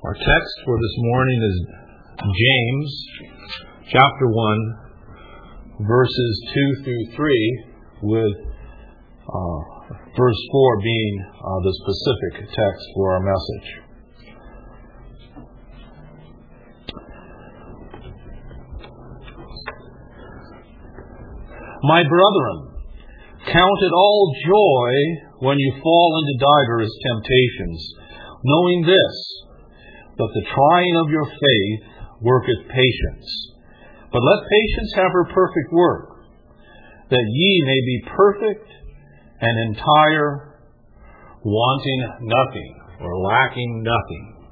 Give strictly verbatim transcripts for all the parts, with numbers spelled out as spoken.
Our text for this morning is James chapter one, verses two through three, with uh, verse four being uh, the specific text for our message. My brethren, count it all joy when you fall into divers temptations, knowing this, that the trying of your faith worketh patience. But let patience have her perfect work, that ye may be perfect and entire, wanting nothing or lacking nothing.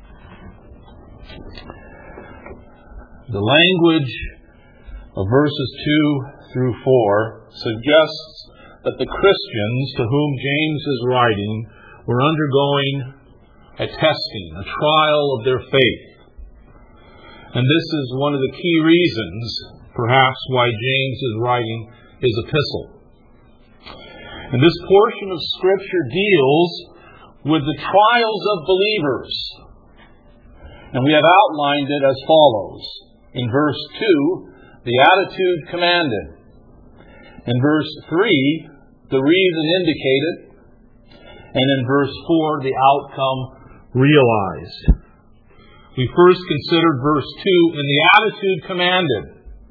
The language of verses two through four suggests that the Christians to whom James is writing were undergoing a testing, a trial of their faith. And this is one of the key reasons, perhaps, why James is writing his epistle. And this portion of Scripture deals with the trials of believers. And we have outlined it as follows. In verse two, the attitude commanded. In verse three, the reason indicated. And in verse four, the outcome realized. We first considered verse two in the attitude commanded.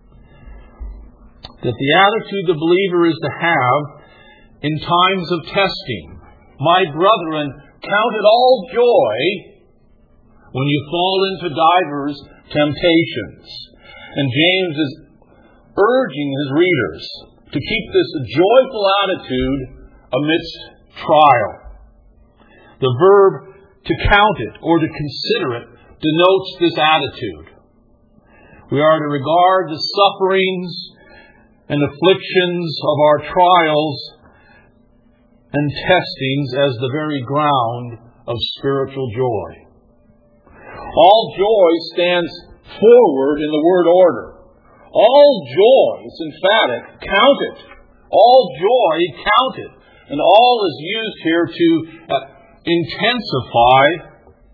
That the attitude the believer is to have in times of testing. My brethren, count it all joy when you fall into divers temptations. And James is urging his readers to keep this joyful attitude amidst trial. The verb to count it or to consider it denotes this attitude. We are to regard the sufferings and afflictions of our trials and testings as the very ground of spiritual joy. All joy stands forward in the word order. All joy, it's emphatic, count it. All joy, count it. And all is used here to uh, intensify,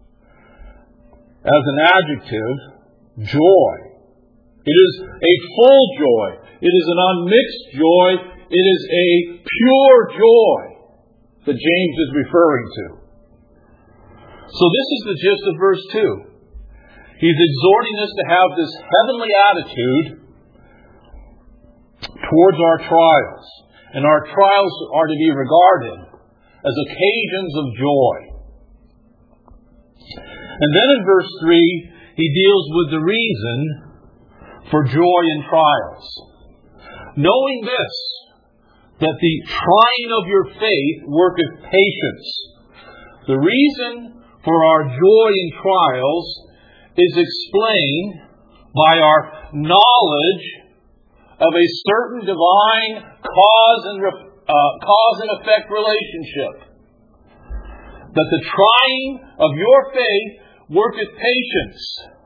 as an adjective, joy. It is a full joy. It is an unmixed joy. It is a pure joy that James is referring to. So this is the gist of verse two. He's exhorting us to have this heavenly attitude towards our trials. And our trials are to be regarded as occasions of joy. And then in verse three, he deals with the reason for joy in trials. Knowing this, that the trying of your faith worketh patience. The reason for our joy in trials is explained by our knowledge of a certain divine cause and re- uh, cause and effect relationship. That the trying of your faith worketh patience.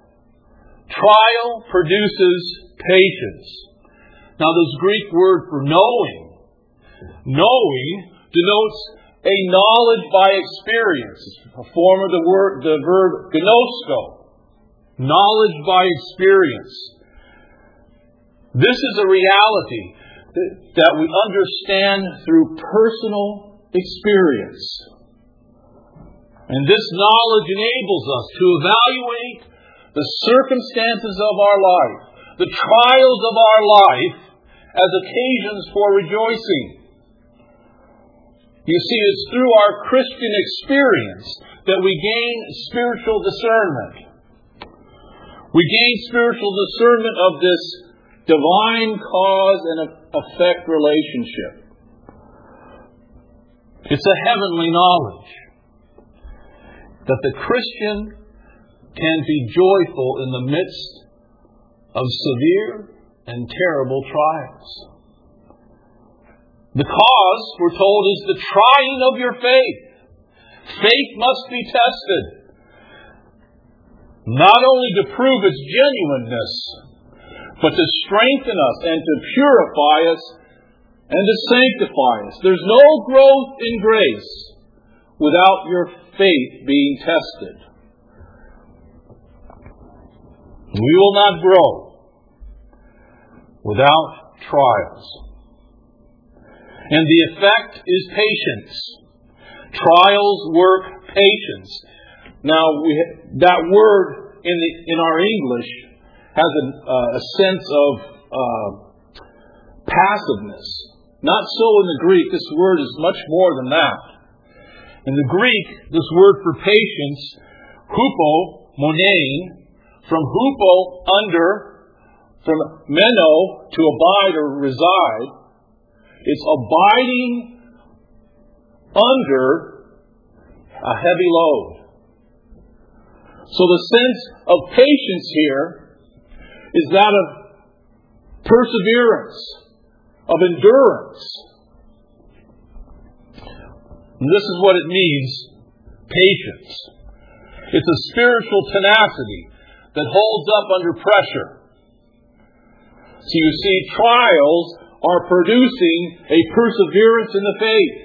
Trial produces patience. Now this Greek word for knowing, knowing denotes a knowledge by experience. A form of the word, the verb gnosko. Knowledge by experience. This is a reality that we understand through personal experience. And this knowledge enables us to evaluate the circumstances of our life, the trials of our life, as occasions for rejoicing. You see, it's through our Christian experience that we gain spiritual discernment. We gain spiritual discernment of this divine cause and effect relationship. It's a heavenly knowledge that the Christian can be joyful in the midst of severe and terrible trials. The cause, we're told, is the trying of your faith. Faith must be tested, not only to prove its genuineness, but to strengthen us and to purify us and to sanctify us. There's no growth in grace without your faith being tested. We will not grow without trials. And the effect is patience. Trials work patience. Now, we, that word in the in our English has a, uh, a sense of uh, passiveness. Not so in the Greek. This word is much more than that. In the Greek, this word for patience, hupo, monein, from hupo, under, from meno, to abide or reside, it's abiding under a heavy load. So the sense of patience here is that of perseverance, of endurance. And this is what it means, patience. It's a spiritual tenacity that holds up under pressure. So you see, trials are producing a perseverance in the faith.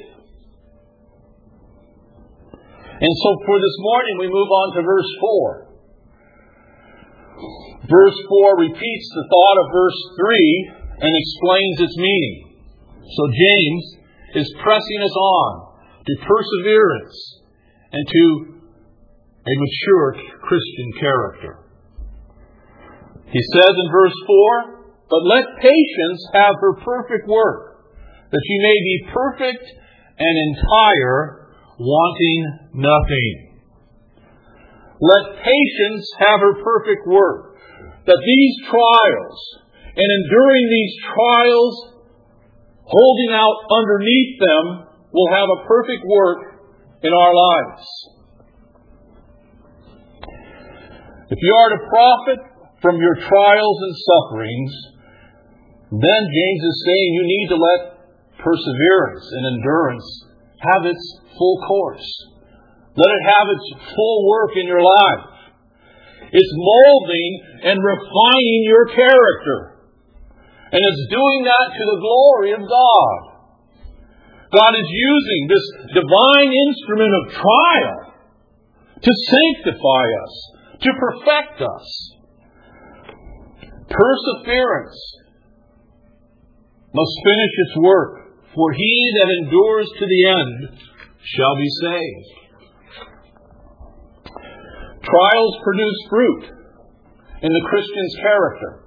And so for this morning, we move on to verse four. Verse four repeats the thought of verse three and explains its meaning. So James is pressing us on to perseverance and to a mature Christian character. He says in verse four, "But let patience have her perfect work, that ye may be perfect and entire, wanting nothing." Let patience have her perfect work, that these trials, and enduring these trials, holding out underneath them, will have a perfect work in our lives. If you are to profit from your trials and sufferings, then James is saying you need to let perseverance and endurance have its full course. Let it have its full work in your life. It's molding and refining your character. And it's doing that to the glory of God. God is using this divine instrument of trial to sanctify us, to perfect us. Perseverance must finish its work, for he that endures to the end shall be saved. Trials produce fruit in the Christian's character.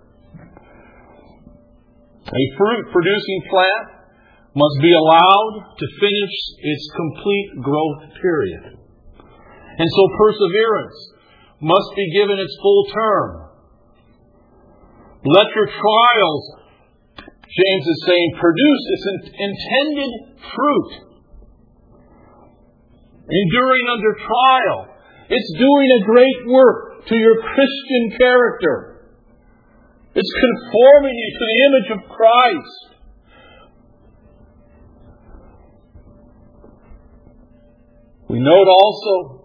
A fruit-producing plant must be allowed to finish its complete growth period. And so perseverance must be given its full term. Let your trials, James is saying, produce its intended fruit. Enduring under trial, it's doing a great work to your Christian character. It's conforming you to the image of Christ. We note also,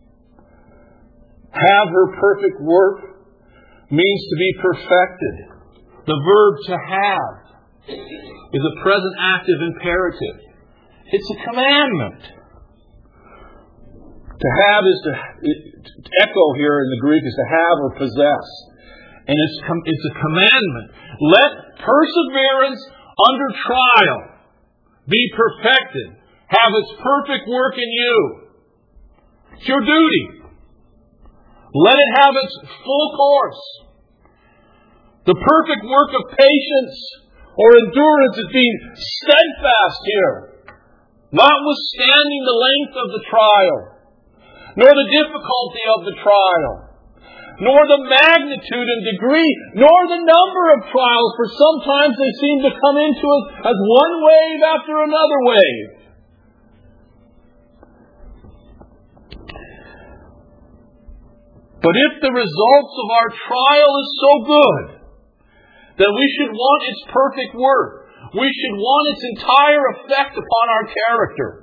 have her perfect work means to be perfected. The verb to have is a present active imperative. It's a commandment. To have is to, to echo here in the Greek is to have or possess. And it's, it's a commandment. Let perseverance under trial be perfected. Have its perfect work in you. It's your duty. Let it have its full course. The perfect work of patience or endurance is being steadfast here, notwithstanding the length of the trial, nor the difficulty of the trial, nor the magnitude and degree, nor the number of trials, for sometimes they seem to come into us as one wave after another wave. But if the results of our trial is so good, then we should want its perfect work. We should want its entire effect upon our character.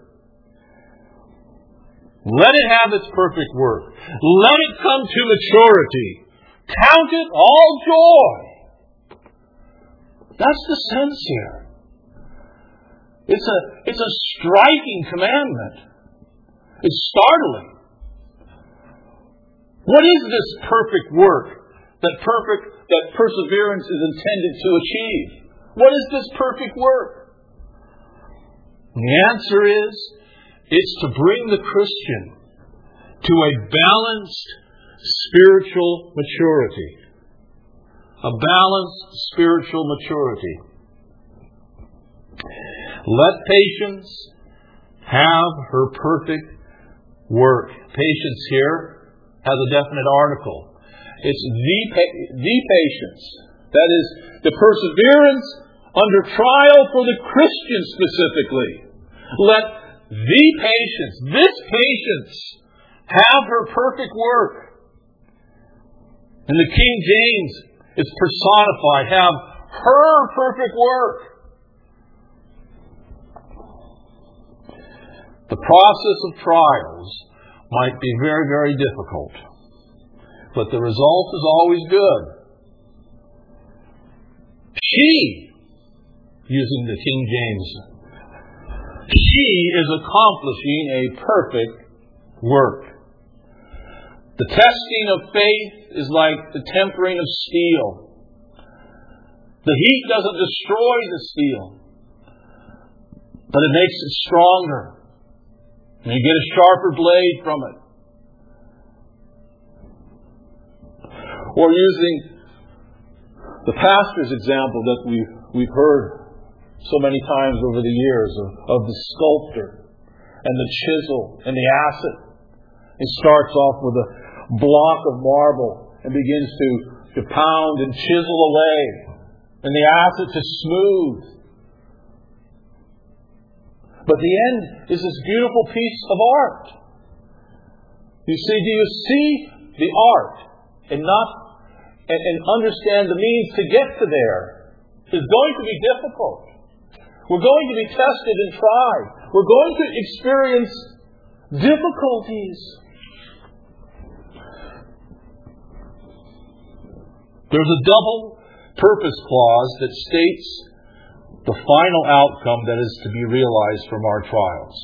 Let it have its perfect work. Let it come to maturity. Count it all joy. That's the sense here. It's a, it's a striking commandment. It's startling. What is this perfect work that perfect, that perseverance is intended to achieve? What is this perfect work? The answer is, it's to bring the Christian to a balanced spiritual maturity. A balanced spiritual maturity. Let patience have her perfect work. Patience here has a definite article. It's the, the patience. That is, the perseverance under trial for the Christian specifically. Let the patience, this patience, have her perfect work. In the King James, it's personified. Have her perfect work. The process of trials might be very, very difficult, but the result is always good. She, using the King James, she is accomplishing a perfect work. The testing of faith is like the tempering of steel. The heat doesn't destroy the steel, but it makes it stronger. And you get a sharper blade from it. Or using the pastor's example that we've, we've heard so many times over the years of, of the sculptor and the chisel and the acid. He starts off with a block of marble and begins to, to pound and chisel away. And the acid to smooth. But the end is this beautiful piece of art. You see, do you see the art and not and, and understand the means to get to there? It's going to be difficult. We're going to be tested and tried. We're going to experience difficulties. There's a double purpose clause that states the final outcome that is to be realized from our trials.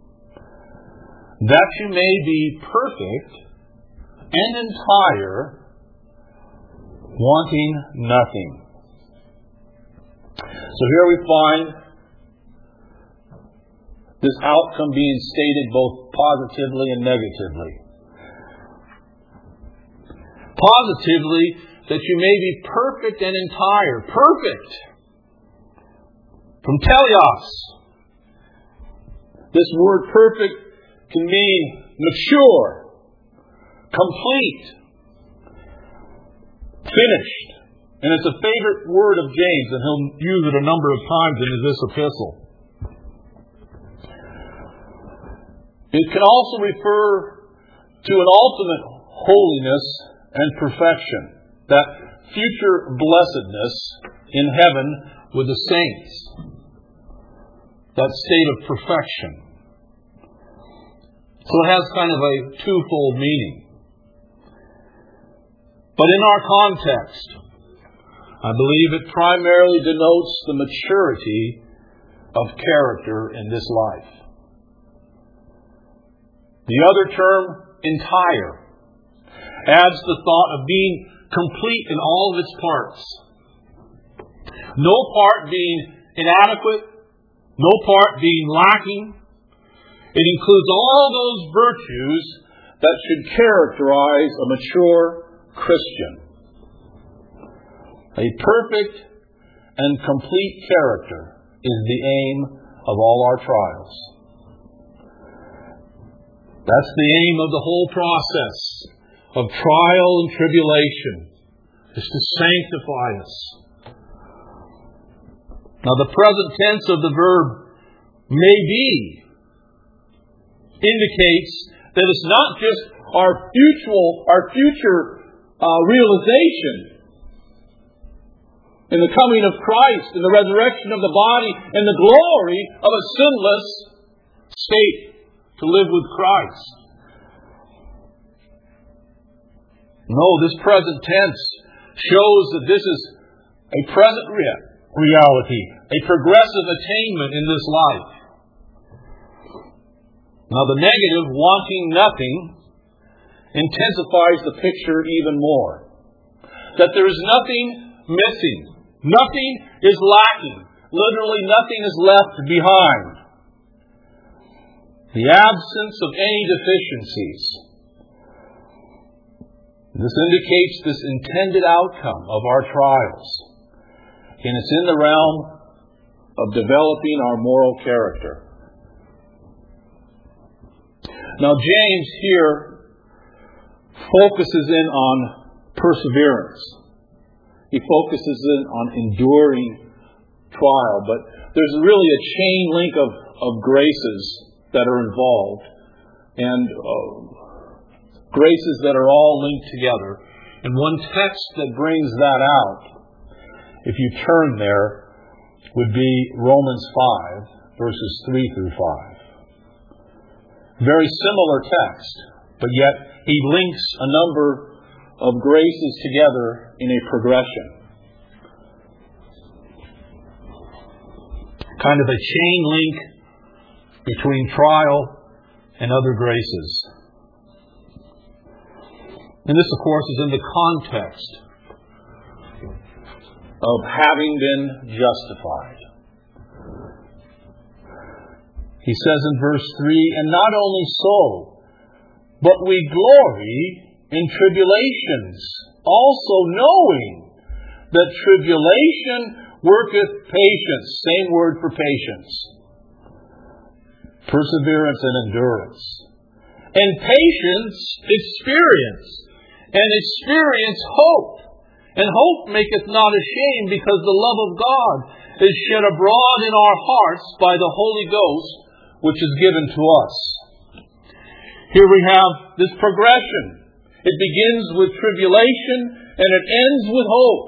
That you may be perfect and entire, wanting nothing. So here we find this outcome being stated both positively and negatively. Positively, that you may be perfect and entire. Perfect! From teleos. This word perfect can mean mature, complete, finished. And it's a favorite word of James, and he'll use it a number of times in this epistle. It can also refer to an ultimate holiness and perfection. That future blessedness in heaven with the saints. That state of perfection. So it has kind of a twofold meaning. But in our context, I believe it primarily denotes the maturity of character in this life. The other term, entire, adds the thought of being complete in all of its parts. No part being inadequate, no part being lacking. It includes all those virtues that should characterize a mature Christian. A perfect and complete character is the aim of all our trials. That's the aim of the whole process of trial and tribulation, is to sanctify us. Now the present tense of the verb may be indicates that it's not just our future, our future uh, realization in the coming of Christ, in the resurrection of the body, and the glory of a sinless state to live with Christ. No, this present tense shows that this is a present rea- reality, a progressive attainment in this life. Now the negative, wanting nothing, intensifies the picture even more. that there is nothing missing. Nothing is lacking. Literally nothing is left behind. The absence of any deficiencies. This indicates this intended outcome of our trials. And it's in the realm of developing our moral character. Now James here focuses in on perseverance. He focuses in on enduring trial. But there's really a chain link of, of graces that are involved. And uh, graces that are all linked together. And one text that brings that out, if you turn there, would be Romans five, verses three through five. Very similar text, but yet he links a number of graces together in a progression. Kind of a chain link between trial and other graces. And this, of course, is in the context of having been justified. He says in verse three, and not only so, but we glory in tribulations, also knowing that tribulation worketh patience. Same word for patience. Perseverance and endurance. And patience, experience. And experience, hope. And hope maketh not ashamed, because the love of God is shed abroad in our hearts by the Holy Ghost, which is given to us. Here we have this progression. It begins with tribulation and it ends with hope.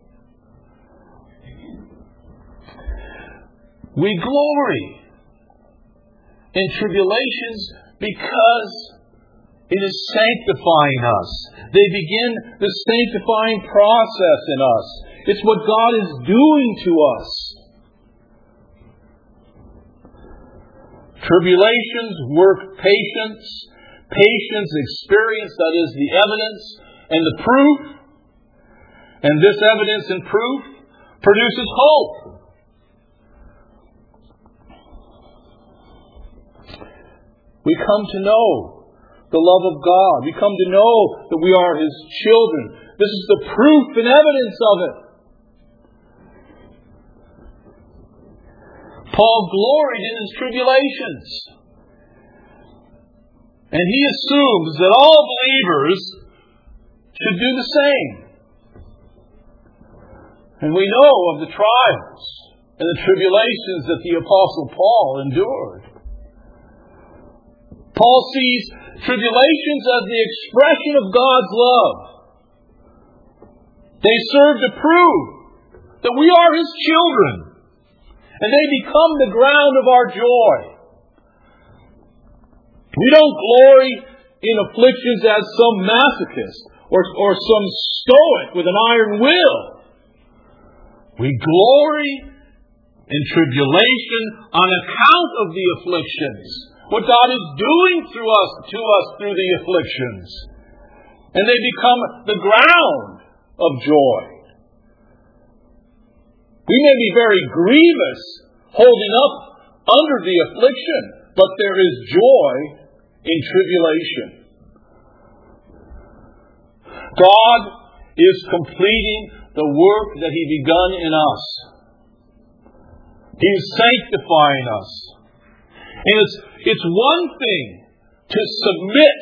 We glory in tribulations because it is sanctifying us. They begin the sanctifying process in us. It's what God is doing to us. Tribulations work patience. Patience, experience, that is the evidence and the proof. And this evidence and proof produces hope. We come to know the love of God. We come to know that we are His children. This is the proof and evidence of it. Paul gloried in his tribulations. And he assumes that all believers should do the same. And we know of the trials and the tribulations that the Apostle Paul endured. Paul sees tribulations as the expression of God's love. They serve to prove that we are His children. And they become the ground of our joy. We don't glory in afflictions as some masochist or, or some stoic with an iron will. We glory in tribulation on account of the afflictions. What God is doing through us, to us through the afflictions. And they become the ground of joy. We may be very grievous holding up under the affliction, but there is joy in tribulation. God is completing the work that He begun in us. He is sanctifying us. And it's, it's one thing to submit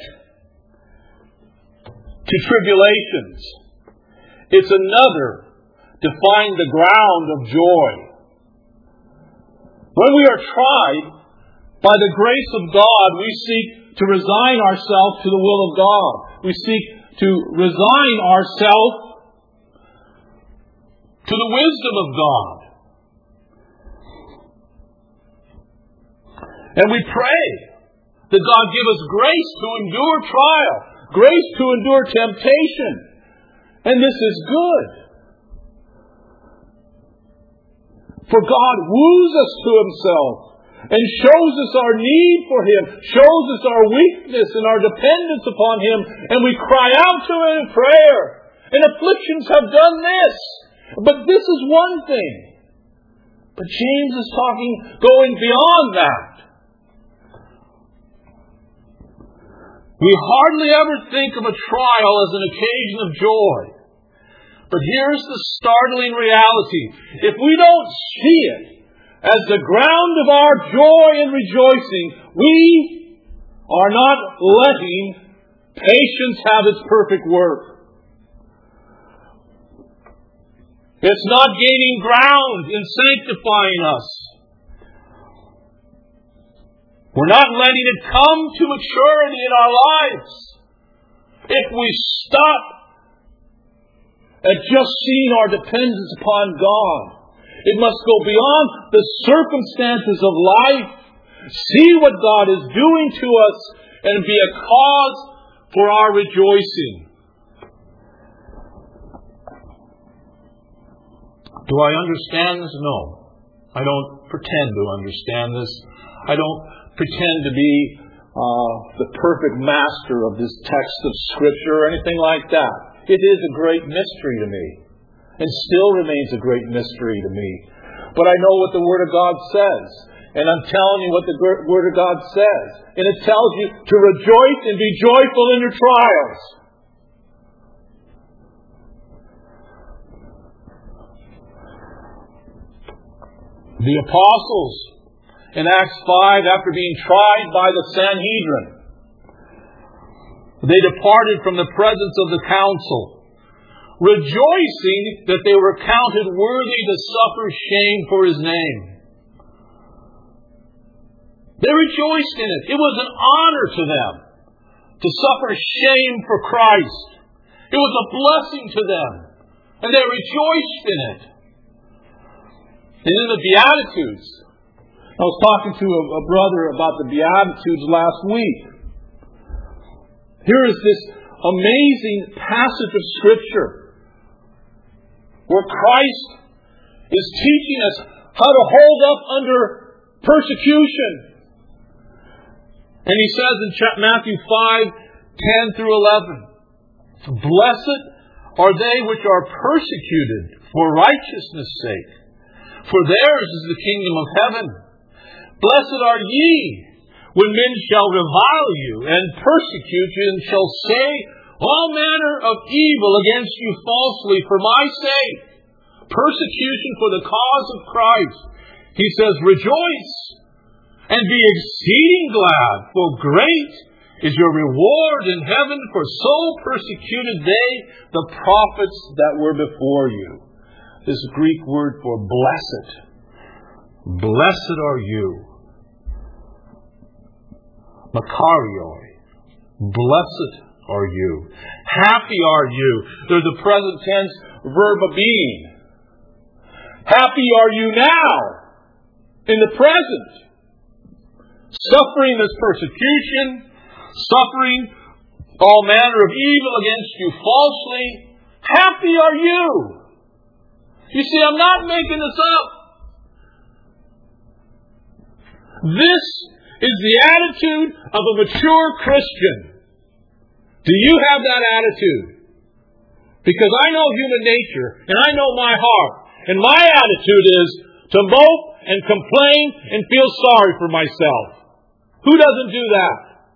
to tribulations. It's another to find the ground of joy. When we are tried, by the grace of God, we seek to resign ourselves to the will of God. We seek to resign ourselves to the wisdom of God. And we pray that God give us grace to endure trial, grace to endure temptation. And this is good. For God woos us to Himself and shows us our need for Him, shows us our weakness and our dependence upon Him, and we cry out to Him in prayer. and afflictions have done this. But this is one thing. But James is talking, going beyond that. We hardly ever think of a trial as an occasion of joy. But here's the startling reality. If we don't see it as the ground of our joy and rejoicing, we are not letting patience have its perfect work. It's not gaining ground in sanctifying us. We're not letting it come to maturity in our lives. If we stop at just seeing our dependence upon God, it must go beyond the circumstances of life, see what God is doing to us, and be a cause for our rejoicing. Do I understand this? No. I don't pretend to understand this. I don't pretend to be uh, the perfect master of this text of Scripture or anything like that. It is a great mystery to me, and still remains a great mystery to me. But I know what the Word of God says, and I'm telling you what the Word of God says. And it tells you to rejoice and be joyful in your trials. The apostles in Acts five, after being tried by the Sanhedrin, they departed from the presence of the council, rejoicing that they were counted worthy to suffer shame for His name. They rejoiced in it. It was an honor to them to suffer shame for Christ. It was a blessing to them, and they rejoiced in it. And in the Beatitudes, I was talking to a, a brother about the Beatitudes last week. Here is this amazing passage of Scripture where Christ is teaching us how to hold up under persecution. And He says in Matthew five, ten through eleven, "Blessed are they which are persecuted for righteousness' sake, for theirs is the kingdom of heaven. Blessed are ye when men shall revile you and persecute you, and shall say all manner of evil against you falsely for my sake. Persecution for the cause of Christ." He says, "Rejoice and be exceeding glad, for great is your reward in heaven, for so persecuted they the prophets that were before you." This Greek word for blessed. Blessed are you. Makarioi. Blessed are you. Happy are you. They're the present tense verb of being. Happy are you now, in the present. Suffering this persecution, suffering all manner of evil against you falsely. Happy are you. You see, I'm not making this up. This is the attitude of a mature Christian. Do you have that attitude? Because I know human nature, and I know my heart. And my attitude is to mope and complain and feel sorry for myself. Who doesn't do that?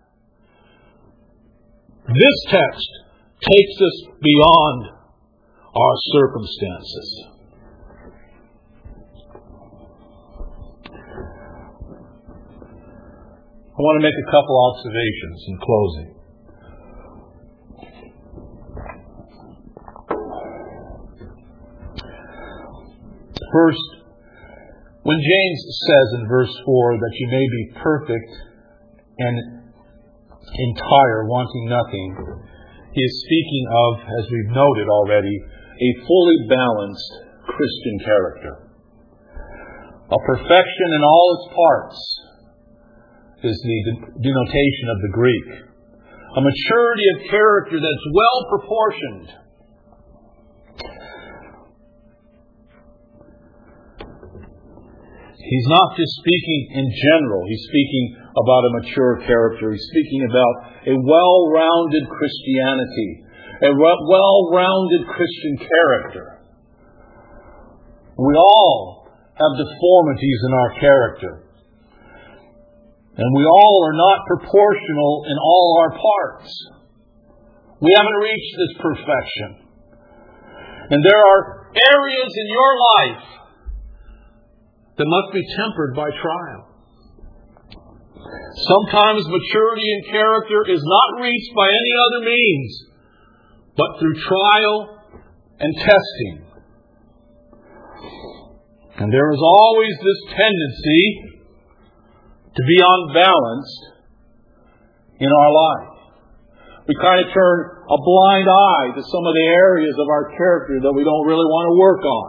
This text takes us beyond our circumstances. I want to make a couple observations in closing. First, when James says in verse four that you may be perfect and entire, wanting nothing, he is speaking of, as we've noted already, a fully balanced Christian character. A perfection in all its parts is the denotation of the Greek. A maturity of character that's well proportioned. He's not just speaking in general. He's speaking about a mature character. He's speaking about a well-rounded Christianity. a well-rounded Christian character. We all have deformities in our character. And we all are not proportional in all our parts. We haven't reached this perfection. And there are areas in your life that must be tempered by trial. Sometimes maturity in character is not reached by any other means, but through trial and testing. And there is always this tendency to be unbalanced in our life. We kind of turn a blind eye to some of the areas of our character that we don't really want to work on.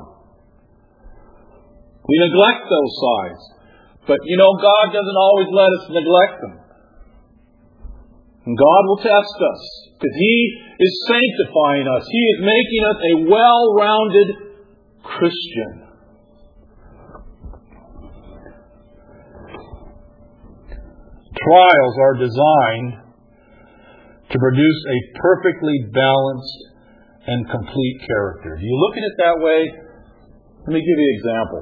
We neglect those sides. But you know, God doesn't always let us neglect them. And God will test us, because He is sanctifying us. He is making us a well-rounded Christian. Trials are designed to produce a perfectly balanced and complete character. Do you look at it that way? Let me give you an example.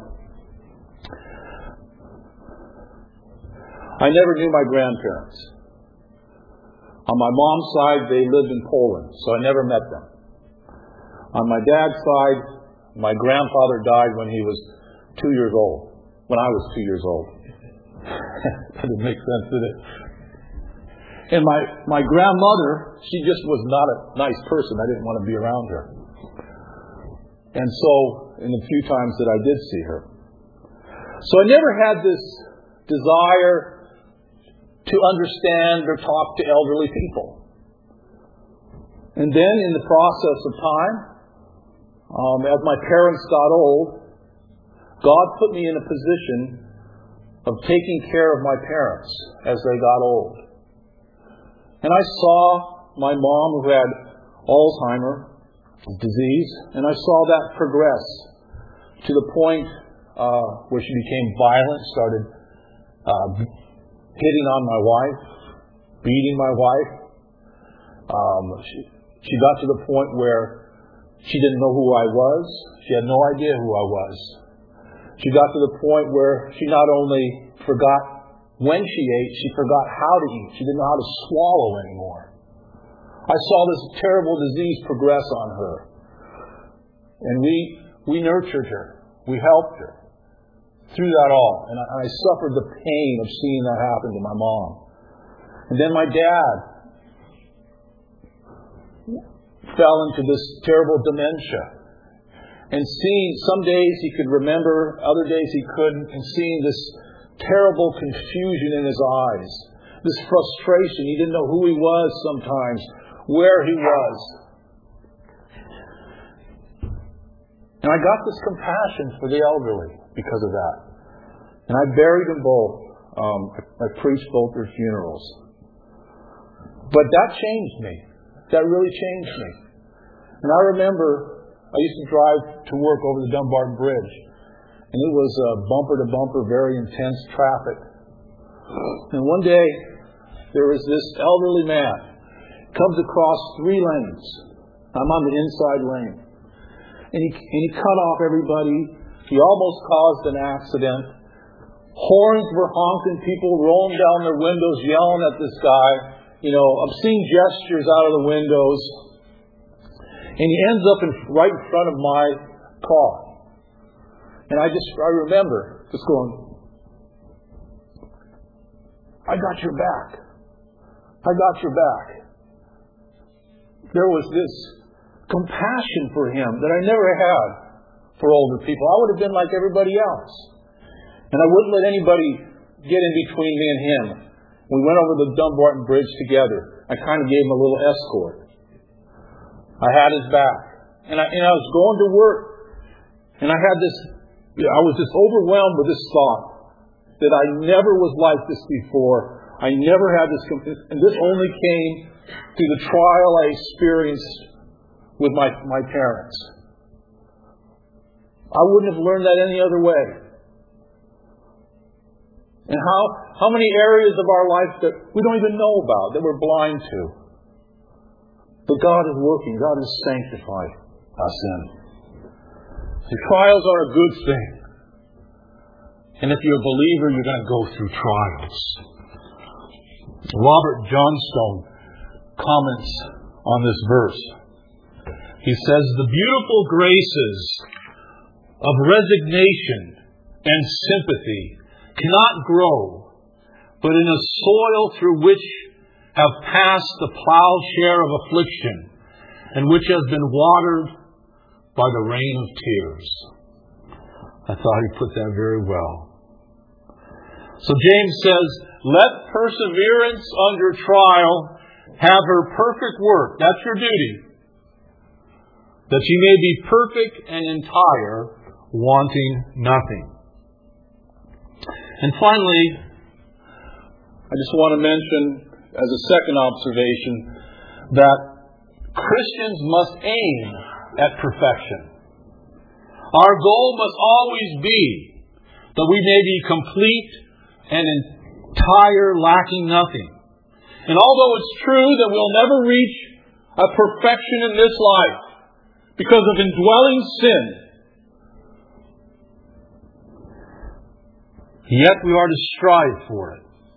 I never knew my grandparents. On my mom's side, they lived in Poland, so I never met them. On my dad's side, my grandfather died when he was two years old. When I was two years old. That didn't make sense, did it? And my, my grandmother, she just was not a nice person. I didn't want to be around her. And so, in the few times that I did see her. So I never had this desire to understand or talk to elderly people. And then in the process of time, um, as my parents got old, God put me in a position of taking care of my parents as they got old. And I saw my mom, who had Alzheimer's disease, and I saw that progress to the point uh, where she became violent, started uh, hitting on my wife, beating my wife. Um, she, she got to the point where she didn't know who I was. She had no idea who I was. She got to the point where she not only forgot when she ate, she forgot how to eat. She didn't know how to swallow anymore. I saw this terrible disease progress on her. And we we nurtured her. We helped her through that all. And I, I suffered the pain of seeing that happen to my mom. And then my dad fell into this terrible dementia. And seeing, some days he could remember, other days he couldn't, and seeing this terrible confusion in his eyes, this frustration. He didn't know who he was sometimes, where he was. And I got this compassion for the elderly because of that. And I buried them both. Um, I, I preached both their funerals. But that changed me. That really changed me. And I remember I used to drive to work over the Dumbarton Bridge. And it was uh, bumper to bumper, very intense traffic. And one day, there was this elderly man. Comes across three lanes. I'm on the inside lane. And he, and he cut off everybody. He almost caused an accident. Horns were honked and people rolling down their windows yelling at this guy. You know, obscene gestures out of the windows. And he ends up in, right in front of my car. And I just, I remember just going, I got your back. I got your back. There was this compassion for him that I never had for older people. I would have been like everybody else. And I wouldn't let anybody get in between me and him. We went over the Dumbarton Bridge together. I kind of gave him a little escort. I had his back. And I, and I was going to work. And I had this, I was just overwhelmed with this thought that I never was like this before. I never had this, and this only came through the trial I experienced with my, my parents. I wouldn't have learned that any other way. And how, how many areas of our life that we don't even know about, that we're blind to. But God is working. God is sanctifying us in. The trials are a good thing. And if you're a believer, you're going to go through trials. Robert Johnstone comments on this verse. He says, the beautiful graces of resignation and sympathy cannot grow, but in a soil through which have passed the plowshare of affliction, and which has been watered by the rain of tears. I thought he put that very well. So James says, let perseverance under trial have her perfect work. That's your duty. That ye may be perfect and entire, wanting nothing. And finally, I just want to mention as a second observation that Christians must aim at perfection. Our goal must always be that we may be complete and entire, lacking nothing. And although it's true that we'll never reach a perfection in this life because of indwelling sin, yet we are to strive for it.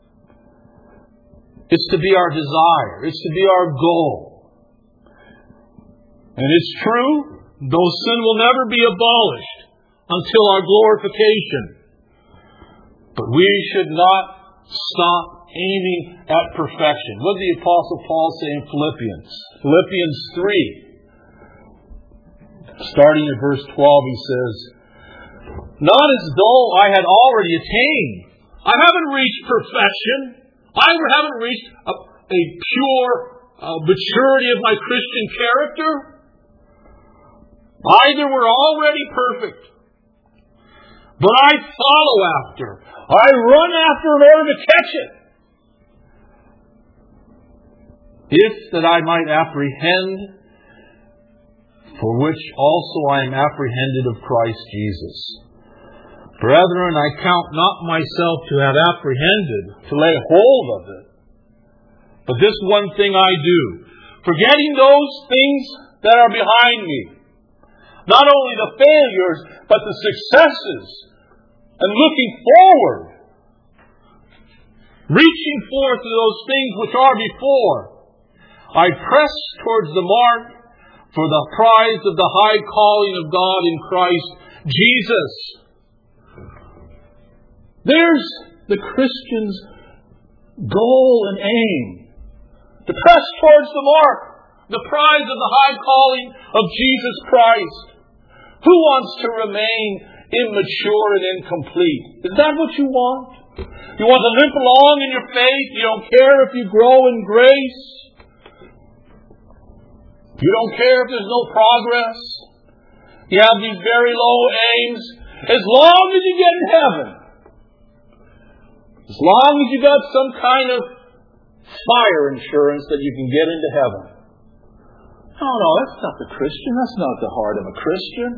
It's to be our desire. It's to be our goal. And it's true, though sin will never be abolished until our glorification. But we should not stop aiming at perfection. What did the Apostle Paul say in Philippians? Philippians three. Starting at verse twelve, he says, not as though I had already attained. I haven't reached perfection. I haven't reached a, a pure uh, maturity of my Christian character. Either we're already perfect. But I follow after. I run after in order to catch it. If that I might apprehend, for which also I am apprehended of Christ Jesus. Brethren, I count not myself to have apprehended, to lay hold of it. But this one thing I do, forgetting those things that are behind me, not only the failures, but the successes, and looking forward, reaching forth to those things which are before, I press towards the mark for the prize of the high calling of God in Christ Jesus. There's the Christian's goal and aim. To press towards the mark, the prize of the high calling of Jesus Christ. Who wants to remain immature and incomplete? Is that what you want? You want to limp along in your faith? You don't care if you grow in grace? You don't care if there's no progress? You have these very low aims? As long as you get in heaven. As long as you got some kind of fire insurance that you can get into heaven. No, no, that's not the Christian. That's not the heart of a Christian.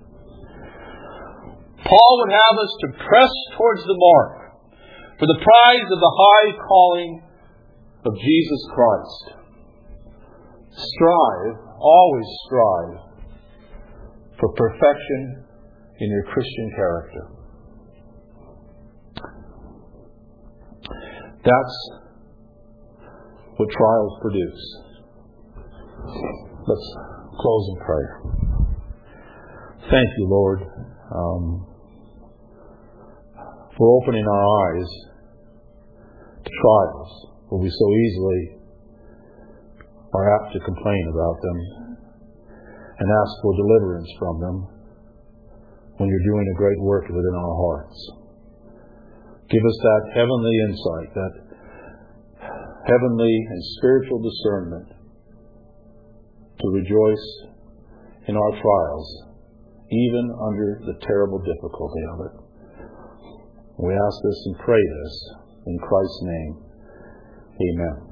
Paul would have us to press towards the mark for the prize of the high calling of Jesus Christ. Strive, always strive for perfection in your Christian character. That's what trials produce. Let's close in prayer. Thank you, Lord, um, for opening our eyes to trials, where we so easily are apt to complain about them and ask for deliverance from them when you're doing a great work within our hearts. Give us that heavenly insight, that heavenly and spiritual discernment to rejoice in our trials, even under the terrible difficulty of it. We ask this and pray this in Christ's name. Amen.